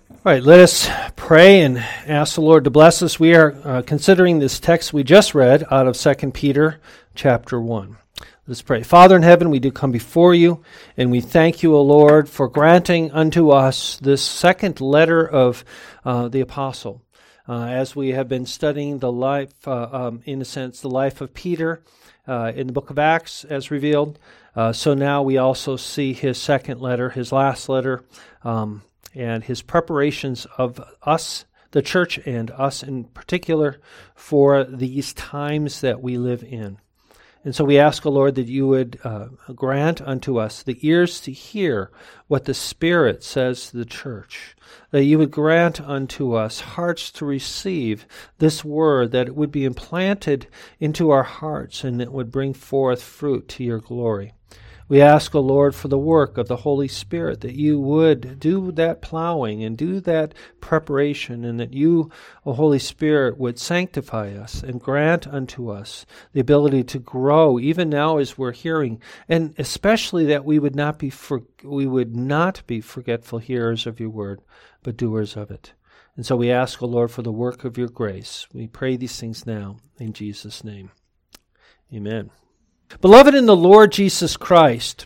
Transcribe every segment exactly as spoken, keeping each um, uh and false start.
All right, let us pray and ask the Lord to bless us. We are uh, considering this text we just read out of Second Peter chapter one. Let's pray. Father in heaven, we do come before you, and we thank you, O Lord, for granting unto us this second letter of uh, the apostle. Uh, as we have been studying the life, uh, um, in a sense, the life of Peter uh, in the book of Acts as revealed, uh, so now we also see his second letter, his last letter, um, and his preparations of us, the church, and us in particular, for these times that we live in. And so we ask, O Lord, that you would uh, grant unto us the ears to hear what the Spirit says to the church, that you would grant unto us hearts to receive this word, that it would be implanted into our hearts and it would bring forth fruit to your glory. We ask, O Lord, for the work of the Holy Spirit, that you would do that plowing and do that preparation, and that you, O Holy Spirit, would sanctify us and grant unto us the ability to grow, even now as we're hearing, and especially that we would not be for, we would not be forgetful hearers of your word, but doers of it. And so we ask, O Lord, for the work of your grace. We pray these things now in Jesus' name. Amen. Beloved in the Lord Jesus Christ,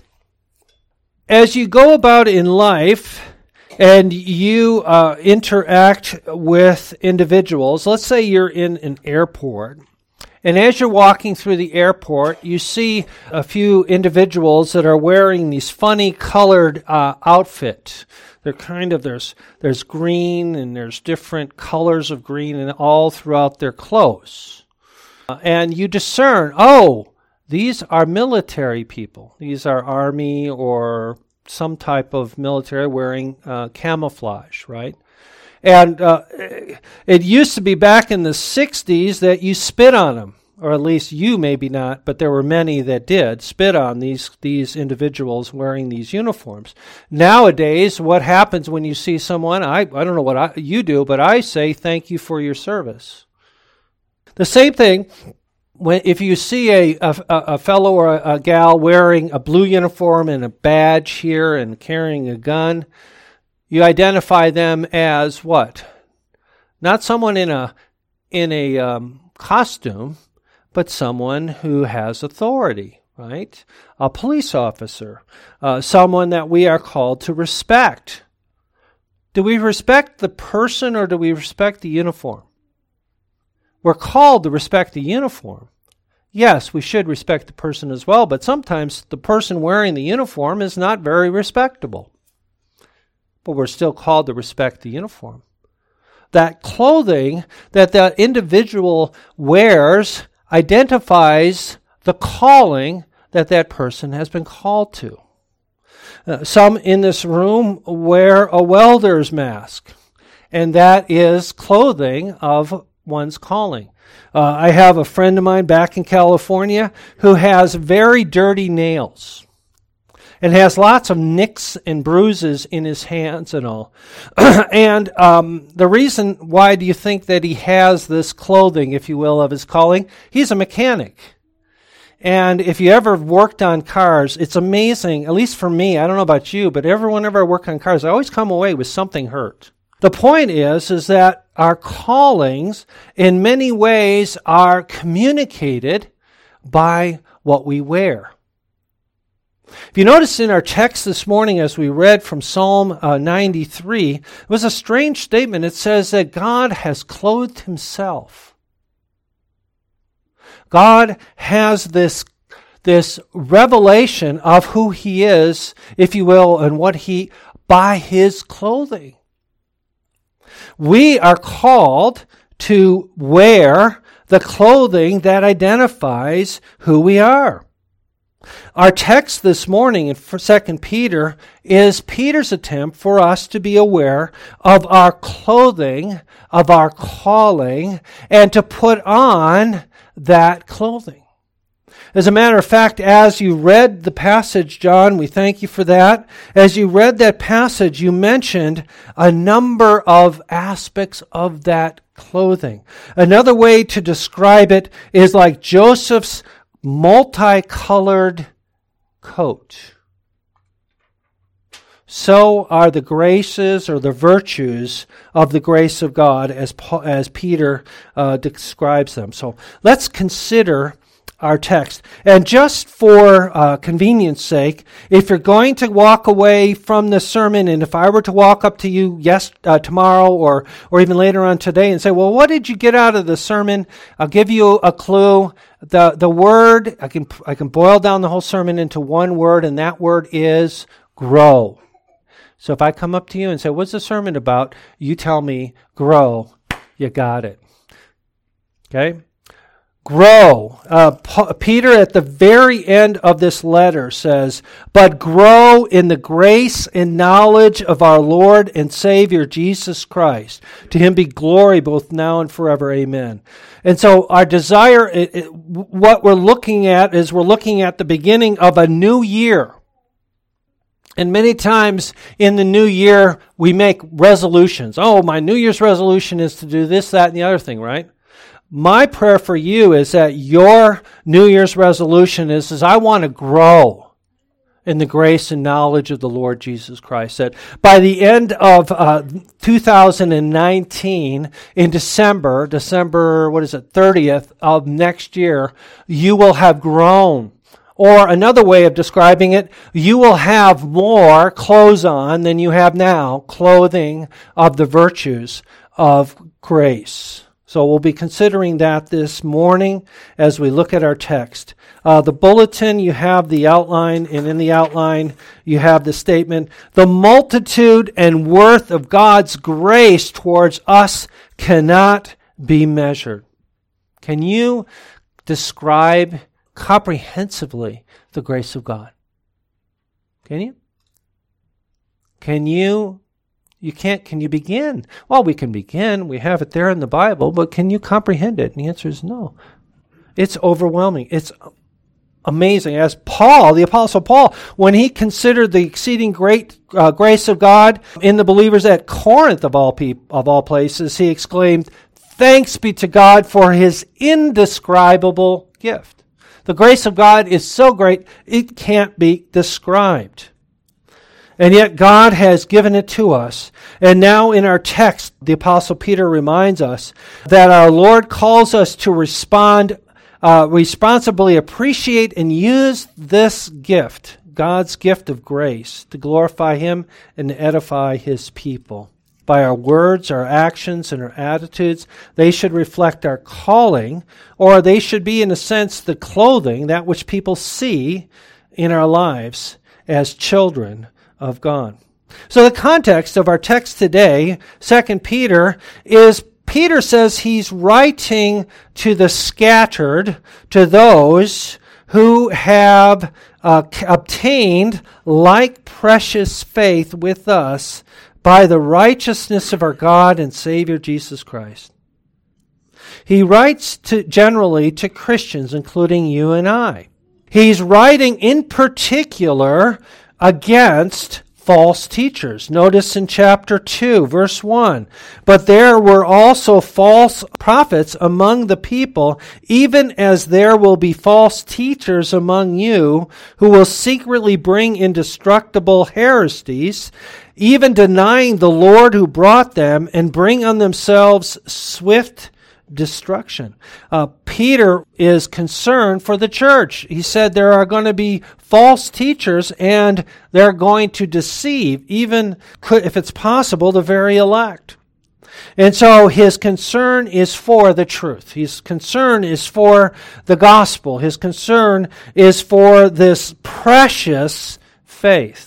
as you go about in life and you uh, interact with individuals, let's say you're in an airport, and as you're walking through the airport, you see a few individuals that are wearing these funny colored uh, outfits. They're kind of, there's there's green and there's different colors of green and all throughout their clothes. Uh, and you discern, oh, these are military people. These are army or some type of military wearing uh, camouflage, right? And uh, it used to be back in the sixties that you spit on them, or at least you maybe not, but there were many that did spit on these these individuals wearing these uniforms. Nowadays, what happens when you see someone, I, I don't know what I, you do, but I say thank you for your service. The same thing, when if you see a, a, a fellow or a, a gal wearing a blue uniform and a badge here and carrying a gun, you identify them as what? Not someone in a in a um, costume, but someone who has authority, right? A police officer, uh, someone that we are called to respect. Do we respect the person or do we respect the uniform? We're called to respect the uniform. Yes, we should respect the person as well, but sometimes the person wearing the uniform is not very respectable. But we're still called to respect the uniform. That clothing that the individual wears identifies the calling that that person has been called to. Uh, some in this room wear a welder's mask, and that is clothing of one's calling. Uh, I have a friend of mine back in California who has very dirty nails and has lots of nicks and bruises in his hands and all. and um, the reason why do you think that he has this clothing, if you will, of his calling? He's a mechanic. And if you ever worked on cars, it's amazing, at least for me, I don't know about you, but every whenever I work on cars, I always come away with something hurt. The point is, is that our callings in many ways are communicated by what we wear. If you notice in our text this morning as we read from Psalm uh, ninety-three, it was a strange statement. It says that God has clothed himself. God has this, this revelation of who he is, if you will, and what he, by his clothing. We are called to wear the clothing that identifies who we are. Our text this morning in Second Peter is Peter's attempt for us to be aware of our clothing, of our calling, and to put on that clothing. As a matter of fact, as you read the passage, John, we thank you for that. As you read that passage, you mentioned a number of aspects of that clothing. Another way to describe it is like Joseph's multicolored coat. so are the graces or the virtues of the grace of God as Paul, as Peter uh, describes them. So let's consider our text. And just for uh, convenience sake, if you're going to walk away from the sermon, and if I were to walk up to you yes uh, tomorrow or or even later on today and say, well, what did you get out of the sermon? I'll give you a clue. The the word, I can I can boil down the whole sermon into one word, and that word is grow. So if I come up to you and say, what's the sermon about? You tell me, grow. You got it. Okay? Grow. Uh, P- Peter at the very end of this letter says, but grow in the grace and knowledge of our Lord and Savior Jesus Christ. To him be glory both now and forever. Amen. And so our desire, it, it, what we're looking at is we're looking at the beginning of a new year. And many times in the new year, we make resolutions. Oh, my New Year's resolution is to do this, that, and the other thing, right? My prayer for you is that your New Year's resolution is, is I want to grow in the grace and knowledge of the Lord Jesus Christ. That by the end of uh, two thousand nineteen, in December, December, what is it, thirtieth of next year, you will have grown. Or another way of describing it, you will have more clothes on than you have now, clothing of the virtues of grace. So we'll be considering that this morning as we look at our text. Uh, the bulletin, you have the outline, and in the outline you have the statement, the multitude and worth of God's grace towards us cannot be measured. Can you describe comprehensively the grace of God? Can you? Can you? You can't, can you begin? Well, we can begin. We have it there in the Bible, but can you comprehend it? And the answer is no. It's overwhelming. It's amazing. As Paul, the Apostle Paul, when he considered the exceeding great uh, grace of God in the believers at Corinth of all people, of all places, he exclaimed, "Thanks be to God for his indescribable gift." The grace of God is so great, it can't be described. And yet God has given it to us. And now in our text, the Apostle Peter reminds us that our Lord calls us to respond, uh, responsibly appreciate and use this gift, God's gift of grace, to glorify Him and edify His people. By our words, our actions, and our attitudes, they should reflect our calling, or they should be, in a sense, the clothing, that which people see in our lives as children of God. So the context of our text today, Second Peter, is Peter says he's writing to the scattered, to those who have uh, obtained like precious faith with us by the righteousness of our God and Savior Jesus Christ. He writes to generally to Christians, including you and I. He's writing in particular against false teachers. Notice in chapter two, verse one, "But there were also false prophets among the people, even as there will be false teachers among you, who will secretly bring indestructible heresies, even denying the Lord who brought them, and bring on themselves swift destruction." Uh, Peter is concerned for the church. He said there are going to be false teachers and they're going to deceive, even if it's possible, the very elect. And so his concern is for the truth. His concern is for the gospel. His concern is for this precious faith.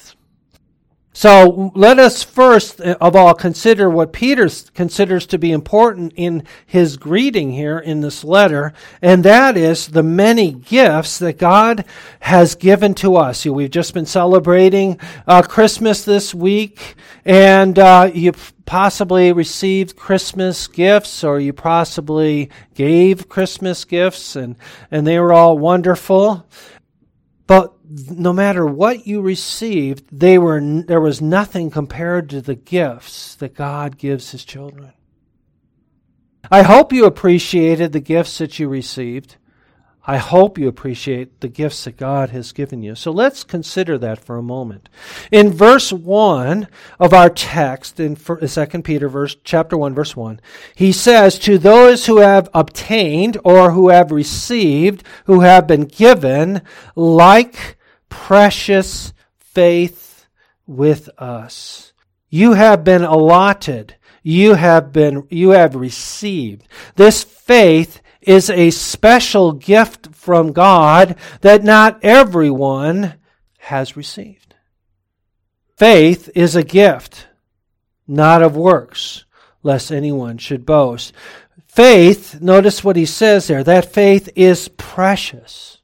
So let us first of all consider what Peter considers to be important in his greeting here in this letter, and that is the many gifts that God has given to us. We've just been celebrating uh, Christmas this week, and uh, you possibly received Christmas gifts, or you possibly gave Christmas gifts, and, and they were all wonderful. But no matter what you received, they were there was nothing compared to the gifts that God gives His children. I hope you appreciated the gifts that you received. I hope you appreciate the gifts that God has given you. So let's consider that for a moment. In verse one of our text, in Second Peter verse, chapter one, verse one, he says, to those who have obtained or who have received, who have been given, like precious faith with us. You have been allotted. You have been, you have received. This faith is a special gift from God that not everyone has received. Faith is a gift, not of works, lest anyone should boast. Faith, notice what he says there, that faith is precious.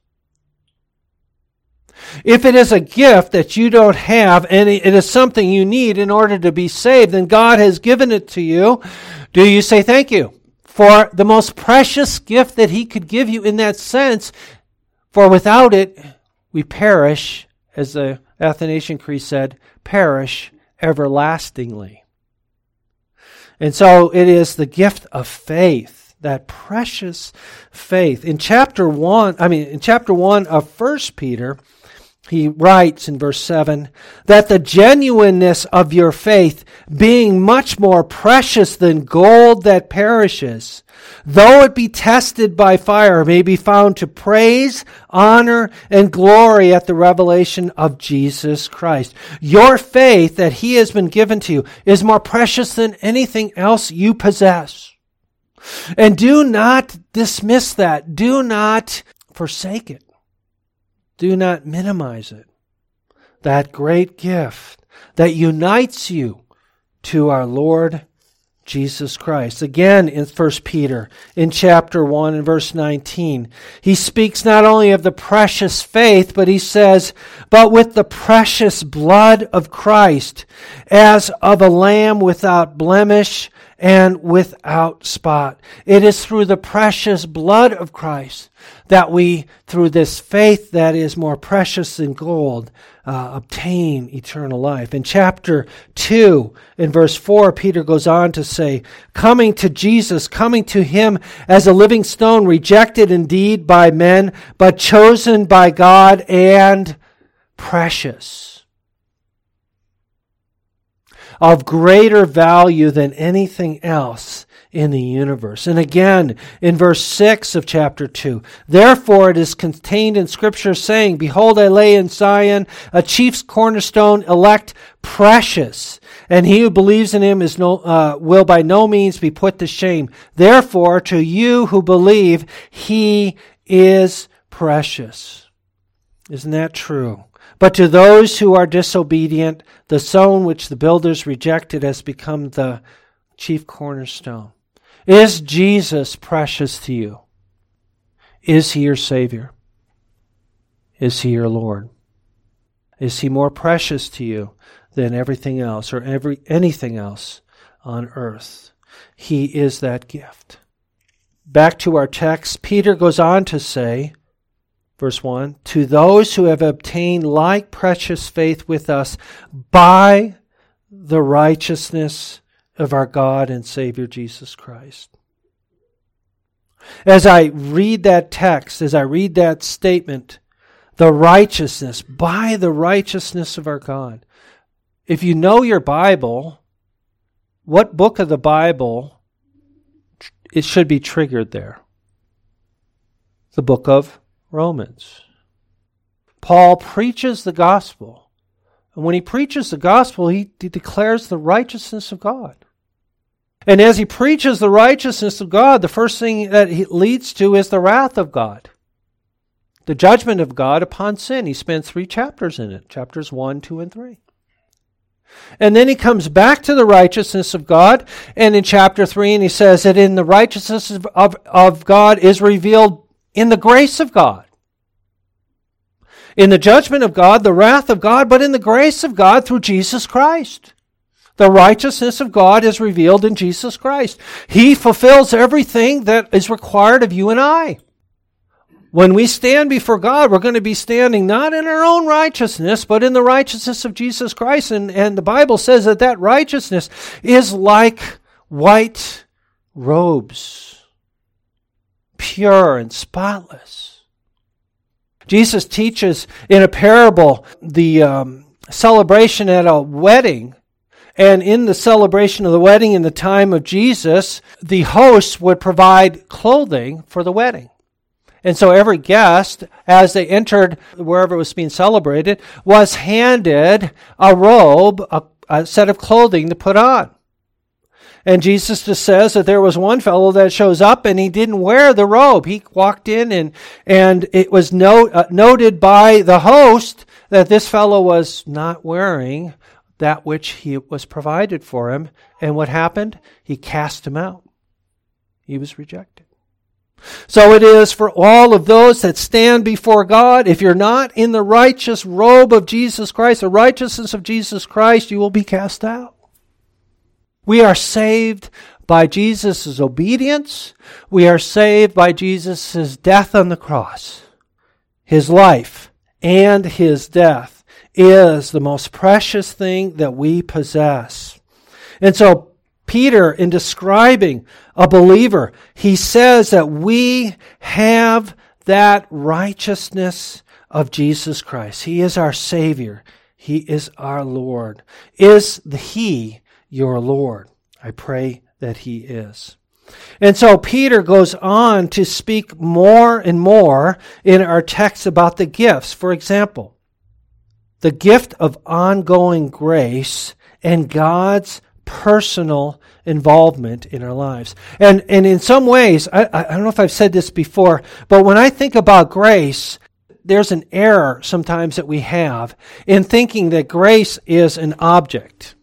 If it is a gift that you don't have and it is something you need in order to be saved, then God has given it to you, do you say thank you for the most precious gift that He could give you in that sense? For without it, we perish, as the Athanasian Creed said, perish everlastingly. And so it is the gift of faith, that precious faith. In chapter one, I mean, in chapter one of First Peter, he writes in verse seven, that the genuineness of your faith, being much more precious than gold that perishes, though it be tested by fire, may be found to praise, honor, and glory at the revelation of Jesus Christ. Your faith that He has been given to you is more precious than anything else you possess. And do not dismiss that. Do not forsake it. Do not minimize it. That great gift that unites you to our Lord Jesus Christ. Again, in First Peter, in chapter one and verse nineteen, he speaks not only of the precious faith, but he says, but with the precious blood of Christ, as of a lamb without blemish and without spot. It is through the precious blood of Christ that we, through this faith that is more precious than gold, uh, obtain eternal life. In chapter two, in verse four, Peter goes on to say, coming to Jesus, coming to Him as a living stone, rejected indeed by men, but chosen by God and precious, of greater value than anything else in the universe. And again, in verse six of chapter two, therefore it is contained in Scripture saying, behold, I lay in Zion a chief's cornerstone, elect, precious, and he who believes in Him is no uh, will by no means be put to shame. Therefore, to you who believe, He is precious. Isn't that true? But to those who are disobedient, the stone which the builders rejected has become the chief cornerstone. Is Jesus precious to you? Is He your Savior? Is He your Lord? Is He more precious to you than everything else or every anything else on earth? He is that gift. Back to our text, Peter goes on to say, verse one, to those who have obtained like precious faith with us by the righteousness of our God and Savior Jesus Christ. As I read that text, as I read that statement, the righteousness, by the righteousness of our God. If you know your Bible, what book of the Bible it should be triggered there? The book of Romans. Paul preaches the gospel. And when he preaches the gospel, he, he declares the righteousness of God. And as he preaches the righteousness of God, the first thing that he leads to is the wrath of God. The judgment of God upon sin. He spends three chapters in it. Chapters one, two, and three. And then he comes back to the righteousness of God. And in chapter three, and he says that in the righteousness of, of, of God is revealed in the grace of God. In the judgment of God, the wrath of God, but in the grace of God through Jesus Christ. The righteousness of God is revealed in Jesus Christ. He fulfills everything that is required of you and I. When we stand before God, we're going to be standing not in our own righteousness, but in the righteousness of Jesus Christ. And, and the Bible says that that righteousness is like white robes, pure and spotless. Jesus teaches in a parable the um, celebration at a wedding. And in the celebration of the wedding in the time of Jesus, the hosts would provide clothing for the wedding. And so every guest, as they entered wherever it was being celebrated, was handed a robe, a, a set of clothing to put on. And Jesus just says that there was one fellow that shows up and he didn't wear the robe. He walked in and and it was no, uh, noted by the host that this fellow was not wearing that which he was provided for him. And what happened? He cast him out. He was rejected. So it is for all of those that stand before God. If you're not in the righteous robe of Jesus Christ, the righteousness of Jesus Christ, you will be cast out. We are saved by Jesus' obedience. We are saved by Jesus' death on the cross. His life and his death is the most precious thing that we possess. And so Peter, in describing a believer, he says that we have that righteousness of Jesus Christ. He is our Savior. He is our Lord. Is He your Lord? I pray that He is. And so Peter goes on to speak more and more in our text about the gifts. For example, the gift of ongoing grace and God's personal involvement in our lives. And and in some ways, I, I don't know if I've said this before, but when I think about grace, there's an error sometimes that we have in thinking that grace is an object,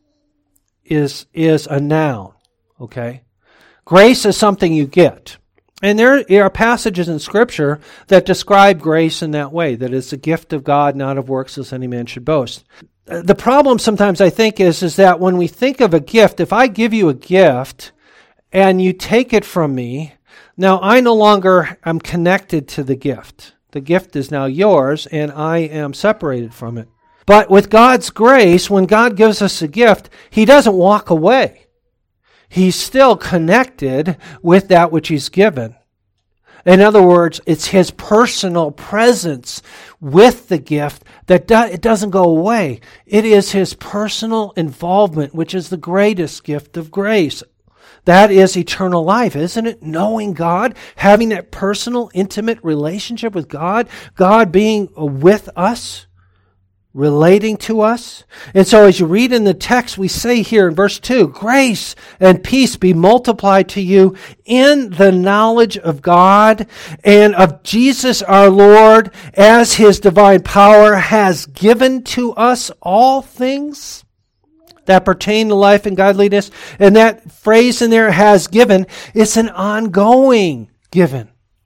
is, is a noun, okay? Grace is something you get. And there are passages in Scripture that describe grace in that way, that it's a gift of God, not of works, as any man should boast. The problem sometimes I think is, is that when we think of a gift, if I give you a gift and you take it from me, now I no longer am connected to the gift. The gift is now yours and I am separated from it. But with God's grace, when God gives us a gift, He doesn't walk away. He's still connected with that which He's given. In other words, it's His personal presence with the gift that do, it doesn't go away. It is His personal involvement, which is the greatest gift of grace. That is eternal life, isn't it? Knowing God, having that personal, intimate relationship with God, God being with us, relating to us. And so as you read in the text, we say here in verse two, grace and peace be multiplied to you in the knowledge of God and of Jesus our Lord, as His divine power has given to us all things that pertain to life and godliness. And that phrase in there, has given, it's an ongoing given.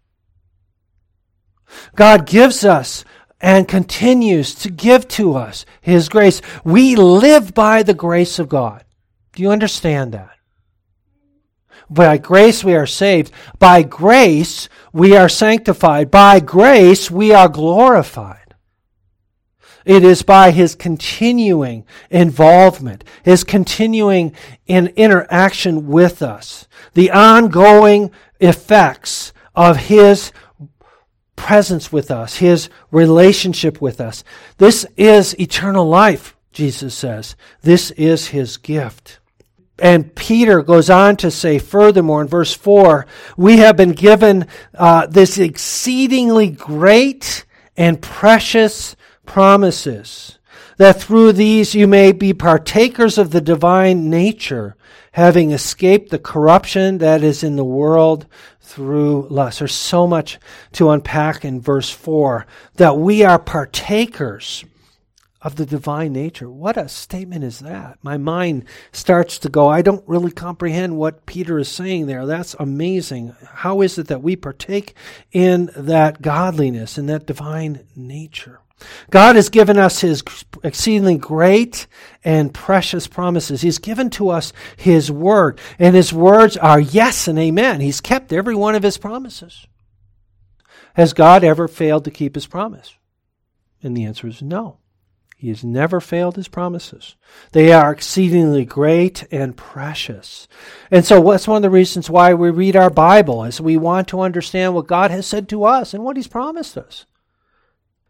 God gives us and continues to give to us His grace. We live by the grace of God. Do you understand that? By grace we are saved. By grace we are sanctified. By grace we are glorified. It is by His continuing involvement, His continuing in interaction with us, the ongoing effects of His presence with us, His relationship with us. This is eternal life, Jesus says. This is His gift. And Peter goes on to say furthermore in verse four, we have been given uh, this exceedingly great and precious promises, that through these you may be partakers of the divine nature, having escaped the corruption that is in the world through lust. There's so much to unpack in verse four, that we are partakers of the divine nature. What a statement is that? My mind starts to go, I don't really comprehend what Peter is saying there. That's amazing. How is it that we partake in that godliness, in that divine nature? God has given us His exceedingly great and precious promises. He's given to us His word, and His words are yes and amen. He's kept every one of His promises. Has God ever failed to keep His promise? And the answer is no. He has never failed His promises. They are exceedingly great and precious. And so that's one of the reasons why we read our Bible, is we want to understand what God has said to us and what He's promised us.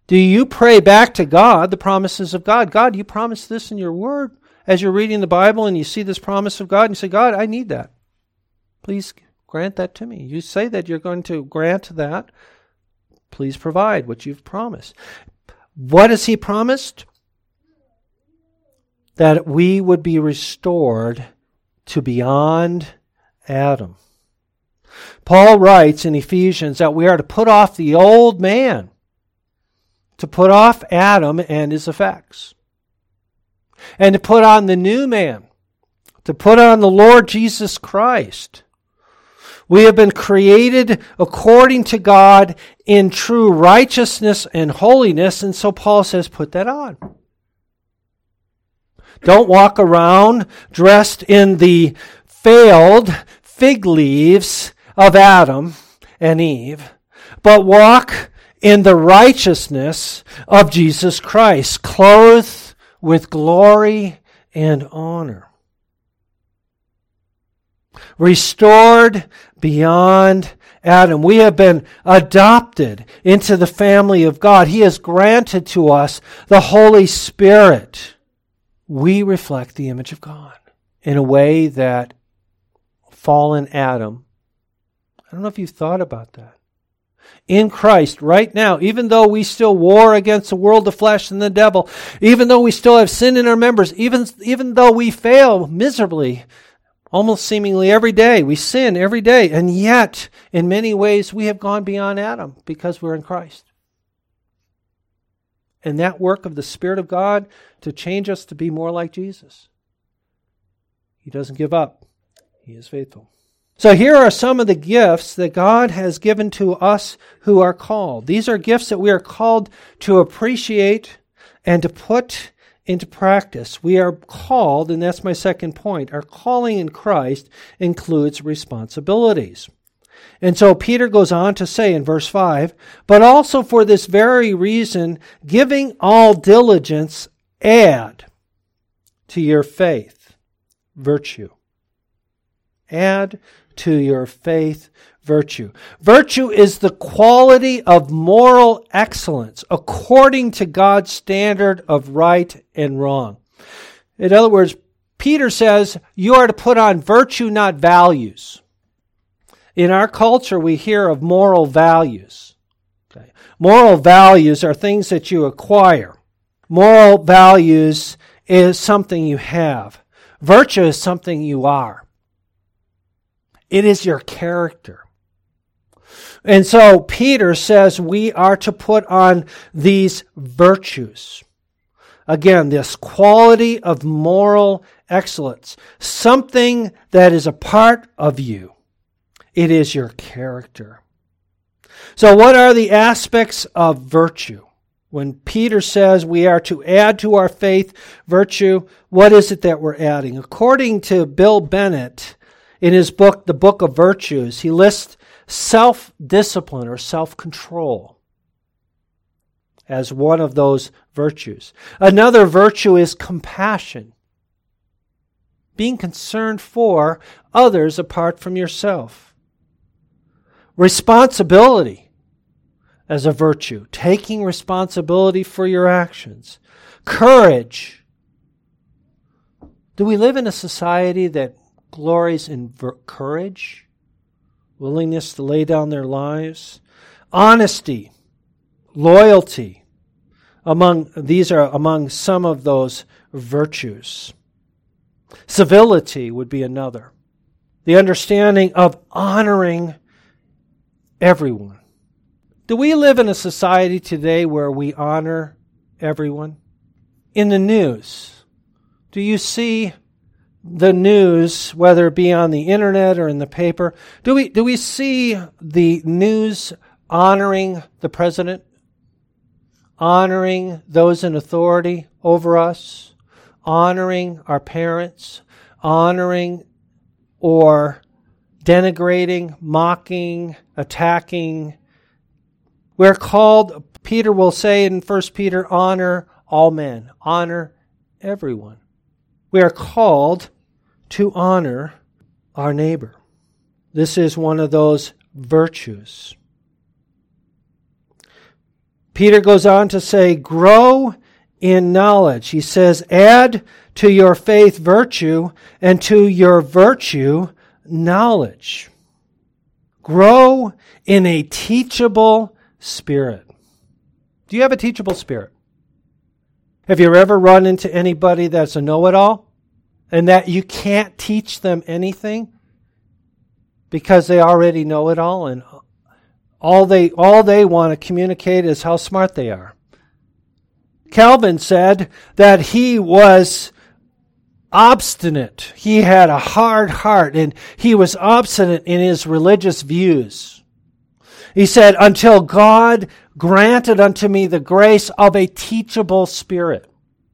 Do you pray back to God the promises of God? God, you promised this in your word. As you're reading the Bible and you see this promise of God, and you say, God, I need that. Please grant that to me. You say that you're going to grant that. Please provide what you've promised. What has He promised? That we would be restored to beyond Adam. Paul writes in Ephesians that we are to put off the old man, to put off Adam and his effects, and to put on the new man, to put on the Lord Jesus Christ. We have been created according to God in true righteousness and holiness, and so Paul says, put that on. Don't walk around dressed in the failed fig leaves of Adam and Eve, but walk in the righteousness of Jesus Christ, clothed with glory and honor. Restored beyond Adam. We have been adopted into the family of God. He has granted to us the Holy Spirit. We reflect the image of God in a way that fallen Adam, I don't know if you've thought about that. In Christ, right now, even though we still war against the world, the flesh, and the devil, even though we still have sin in our members, even, even though we fail miserably, almost seemingly every day, we sin every day, and yet, in many ways, we have gone beyond Adam because we're in Christ. And that work of the Spirit of God to change us to be more like Jesus. He doesn't give up. He is faithful. So here are some of the gifts that God has given to us who are called. These are gifts that we are called to appreciate and to put into practice. We are called, and that's my second point, our calling in Christ includes responsibilities. And so Peter goes on to say in verse five, but also for this very reason, giving all diligence, add to your faith virtue. Add to your faith virtue. Virtue is the quality of moral excellence according to God's standard of right and wrong. In other words, Peter says you are to put on virtue, not values. In our culture, we hear of moral values. Okay. Moral values are things that you acquire. Moral values is something you have. Virtue is something you are. It is your character. And so Peter says we are to put on these virtues. Again, this quality of moral excellence. Something that is a part of you. It is your character. So what are the aspects of virtue? When Peter says we are to add to our faith virtue, what is it that we're adding? According to Bill Bennett, in his book, The Book of Virtues, he lists self-discipline or self-control as one of those virtues. Another virtue is compassion. Being concerned for others apart from yourself. Responsibility as a virtue. Taking responsibility for your actions. Courage. Do we live in a society that glories in ver- courage, willingness to lay down their lives, honesty, loyalty? Among these are among some of those virtues. Civility would be another. The understanding of honoring everyone. Do we live in a society today where we honor everyone? In the news, do you see the news, whether it be on the internet or in the paper, do we do we see the news honoring the president, honoring those in authority over us, honoring our parents, honoring or denigrating, mocking, attacking? We're called, Peter will say in First Peter, honor all men, honor everyone. We are called to honor our neighbor. This is one of those virtues. Peter goes on to say, grow in knowledge. He says, add to your faith virtue, and to your virtue knowledge. Grow in a teachable spirit. Do you have a teachable spirit? Have you ever run into anybody that's a know-it-all and that you can't teach them anything because they already know it all, and all they all they want to communicate is how smart they are? Calvin said that he was obstinate. He had a hard heart, and he was obstinate in his religious views. He said, until God granted unto me the grace of a teachable spirit.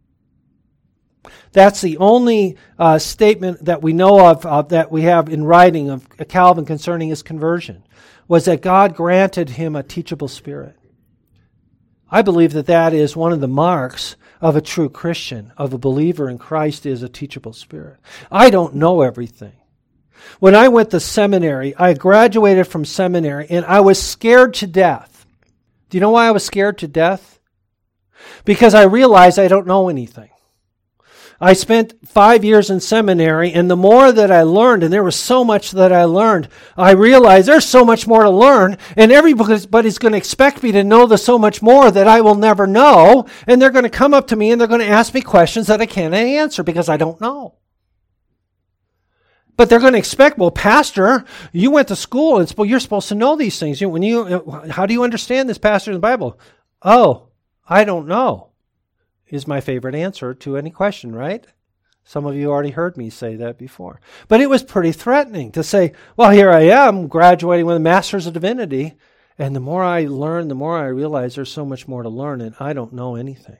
That's the only uh, statement that we know of, of that we have in writing of Calvin concerning his conversion, was that God granted him a teachable spirit. I believe that that is one of the marks of a true Christian, of a believer in Christ, is a teachable spirit. I don't know everything. When I went to seminary, I graduated from seminary, and I was scared to death. Do you know why I was scared to death? Because I realized I don't know anything. I spent five years in seminary, and the more that I learned, and there was so much that I learned, I realized there's so much more to learn, and everybody's going to expect me to know the so much more that I will never know, and they're going to come up to me and they're going to ask me questions that I can't answer because I don't know. But they're going to expect, well, Pastor, you went to school, and you're supposed to know these things. When you, how do you understand this, Pastor, in the Bible? Oh, I don't know, is my favorite answer to any question, right? Some of you already heard me say that before. But it was pretty threatening to say, well, here I am graduating with a Master's of Divinity, and the more I learn, the more I realize there's so much more to learn, and I don't know anything.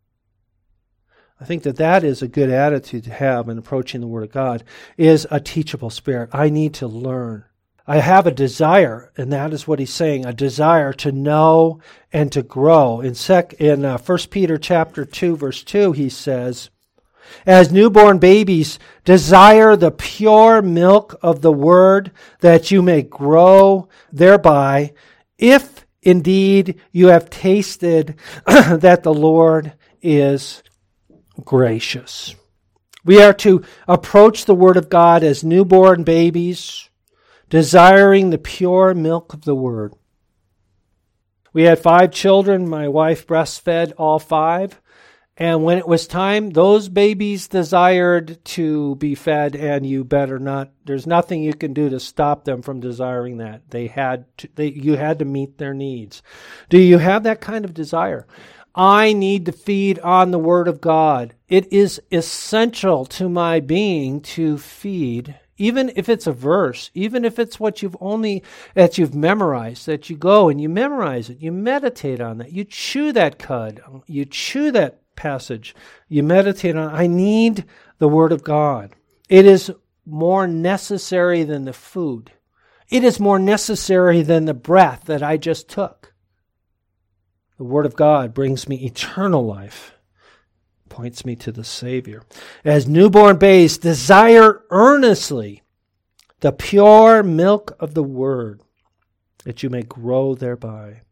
I think that that is a good attitude to have in approaching the Word of God, is a teachable spirit. I need to learn. I have a desire, and that is what he's saying, a desire to know and to grow. In sec, in uh, First Peter chapter two, verse two, he says, as newborn babies, desire the pure milk of the Word, that you may grow thereby, if indeed you have tasted that the Lord is gracious. We are to approach the Word of God as newborn babies, desiring the pure milk of the Word. We had five children. My wife breastfed all five. And when it was time, those babies desired to be fed, and you better not. There's nothing you can do to stop them from desiring that. They had to, they, you had to meet their needs. Do you have that kind of desire? I need to feed on the Word of God. It is essential to my being to feed, even if it's a verse, even if it's what you've only, that you've memorized, that you go and you memorize it, you meditate on that, you chew that cud, you chew that passage, you meditate on it. I need the Word of God. It is more necessary than the food. It is more necessary than the breath that I just took. The Word of God brings me eternal life, points me to the Savior. As newborn babes, desire earnestly the pure milk of the Word, that you may grow thereby.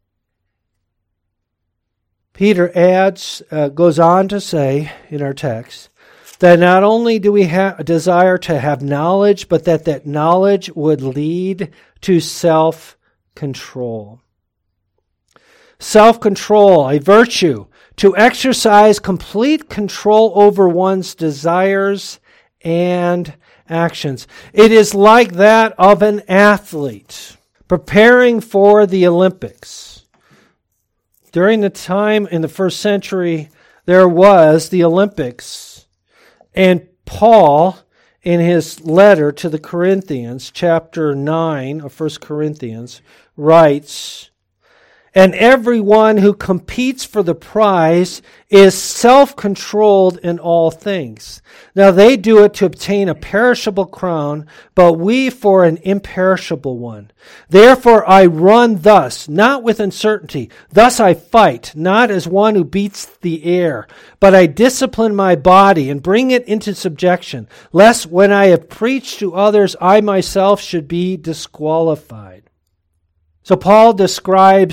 Peter adds, uh, goes on to say in our text, that not only do we have a desire to have knowledge, but that that knowledge would lead to self-control. Self-control, a virtue, to exercise complete control over one's desires and actions. It is like that of an athlete preparing for the Olympics. During the time in the first century, there was the Olympics. And Paul, in his letter to the Corinthians, chapter nine of First Corinthians, writes, and everyone who competes for the prize is self-controlled in all things. Now they do it to obtain a perishable crown, but we for an imperishable one. Therefore I run thus, not with uncertainty. Thus I fight, not as one who beats the air, but I discipline my body and bring it into subjection, lest when I have preached to others, I myself should be disqualified. So Paul describes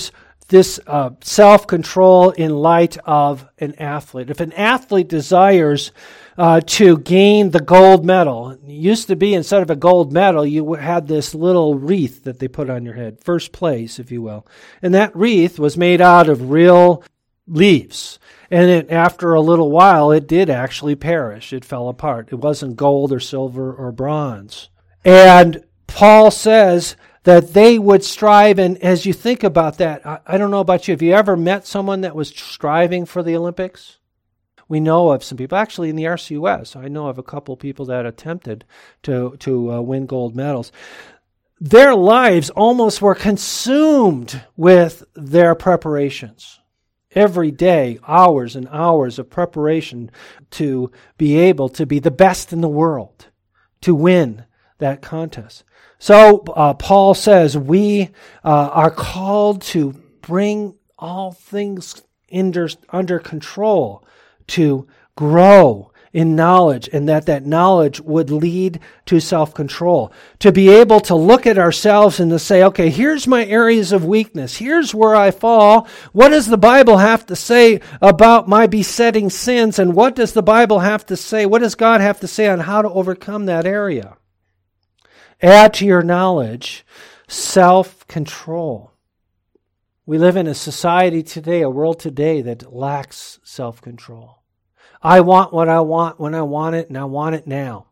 this uh, self-control in light of an athlete. If an athlete desires uh, to gain the gold medal, it used to be instead of a gold medal, you had this little wreath that they put on your head, first place, if you will. And that wreath was made out of real leaves. And it, after a little while, it did actually perish. It fell apart. It wasn't gold or silver or bronze. And Paul says that they would strive, and as you think about that, I, I don't know about you, have you ever met someone that was striving for the Olympics? We know of some people, actually in the R C U S, I know of a couple people that attempted to, to uh, win gold medals. Their lives almost were consumed with their preparations. Every day, hours and hours of preparation to be able to be the best in the world, to win that contest. So uh, Paul says we uh, are called to bring all things under, under control, to grow in knowledge, and that that knowledge would lead to self-control. To be able to look at ourselves and to say, okay, here's my areas of weakness. Here's where I fall. What does the Bible have to say about my besetting sins? And what does the Bible have to say? What does God have to say on how to overcome that area? Add to your knowledge self-control. We live in a society today, a world today that lacks self-control. I want what I want when I want it, and I want it now.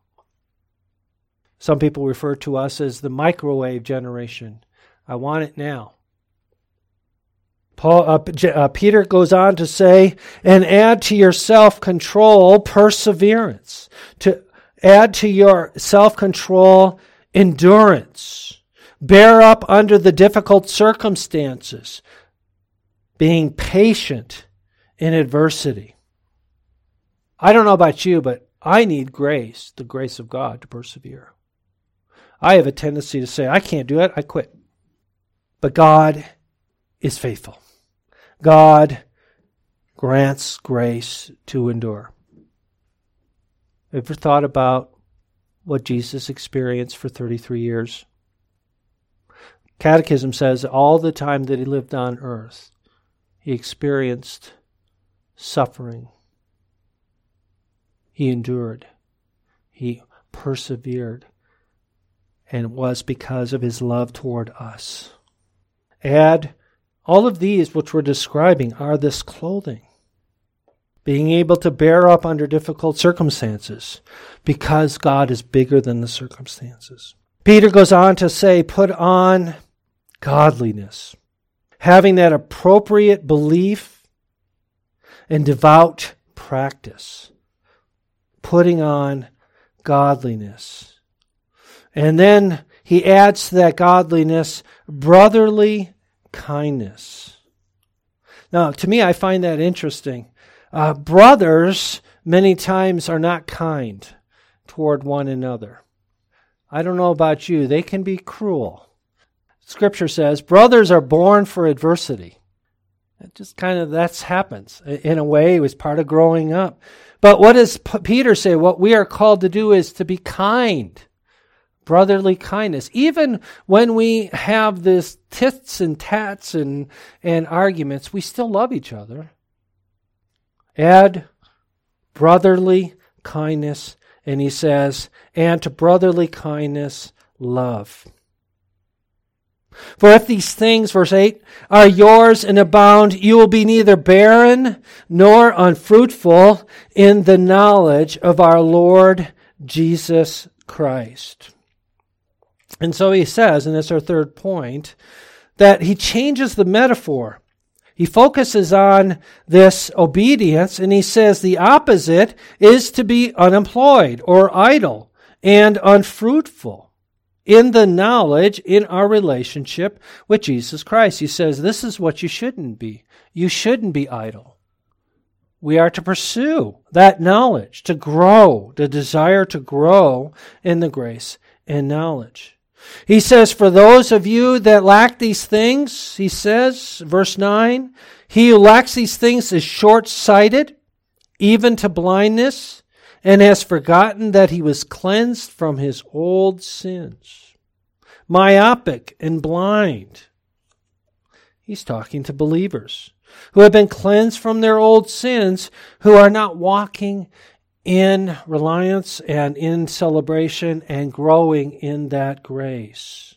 Some people refer to us as the microwave generation. I want it now. Paul, uh, uh, Peter goes on to say, and add to your self-control perseverance. To add to your self-control endurance. Bear up under the difficult circumstances. Being patient in adversity. I don't know about you, but I need grace, the grace of God, to persevere. I have a tendency to say, I can't do it, I quit. But God is faithful. God grants grace to endure. Ever thought about what Jesus experienced for thirty-three years? Catechism says all the time that he lived on earth, he experienced suffering. He endured. He persevered. And it was because of his love toward us. Add, all of these which we're describing are this clothing. Being able to bear up under difficult circumstances because God is bigger than the circumstances. Peter goes on to say, put on godliness. Having that appropriate belief and devout practice. Putting on godliness. And then he adds to that godliness brotherly kindness. Now, to me, I find that interesting. Uh, brothers many times are not kind toward one another. I don't know about you. They can be cruel. Scripture says brothers are born for adversity. It just kind of, that happens. In a way, it was part of growing up. But what does P- Peter say? What we are called to do is to be kind. Brotherly kindness. Even when we have this tits and tats and, and arguments, we still love each other. Add brotherly kindness, and he says, and to brotherly kindness, love. For if these things, verse eight, are yours and abound, you will be neither barren nor unfruitful in the knowledge of our Lord Jesus Christ. And so he says, and that's our third point, that he changes the metaphor. He focuses on this obedience, and he says the opposite is to be unemployed or idle and unfruitful in the knowledge in our relationship with Jesus Christ. He says this is what you shouldn't be. You shouldn't be idle. We are to pursue that knowledge, to grow, the desire to grow in the grace and knowledge. He says, for those of you that lack these things, he says, verse nine, he who lacks these things is short-sighted, even to blindness, and has forgotten that he was cleansed from his old sins. Myopic and blind. He's talking to believers who have been cleansed from their old sins, who are not walking in reliance and in celebration and growing in that grace.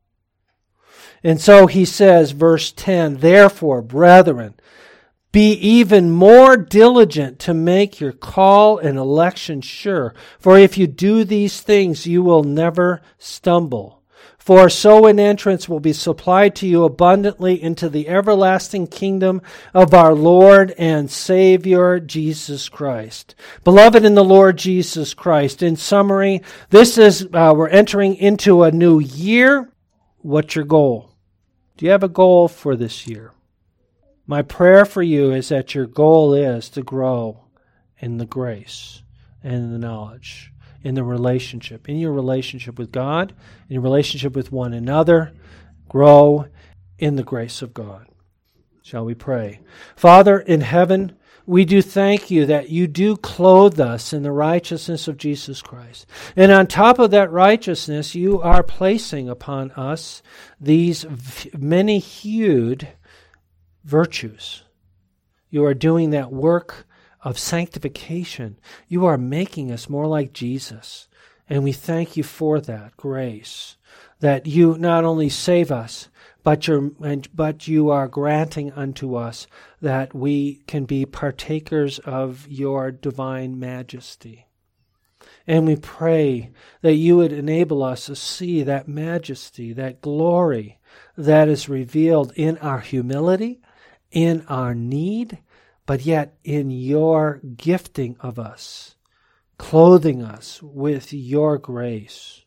And so he says, verse ten, therefore, brethren, be even more diligent to make your call and election sure. For if you do these things, you will never stumble. For so an entrance will be supplied to you abundantly into the everlasting kingdom of our Lord and Savior, Jesus Christ. Beloved in the Lord Jesus Christ, in summary, this is, uh, we're entering into a new year. What's your goal? Do you have a goal for this year? My prayer for you is that your goal is to grow in the grace and in the knowledge, in the relationship, in your relationship with God, in your relationship with one another. Grow in the grace of God. Shall we pray? Father in heaven, we do thank you that you do clothe us in the righteousness of Jesus Christ. And on top of that righteousness, you are placing upon us these many-hued virtues. You are doing that work of sanctification. You are making us more like Jesus. And we thank you for that grace, that you not only save us, but, you're, but you are granting unto us that we can be partakers of your divine majesty. And we pray that you would enable us to see that majesty, that glory that is revealed in our humility, in our need, but yet in your gifting of us, clothing us with your grace.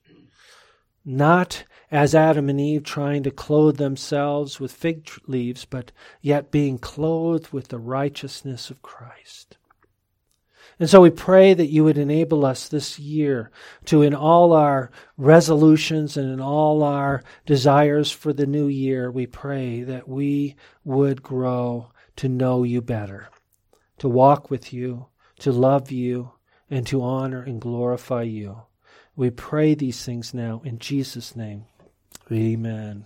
Not as Adam and Eve trying to clothe themselves with fig leaves, but yet being clothed with the righteousness of Christ. And so we pray that you would enable us this year to, in all our resolutions and in all our desires for the new year, we pray that we would grow to know you better, to walk with you, to love you, and to honor and glorify you. We pray these things now in Jesus' name. Amen.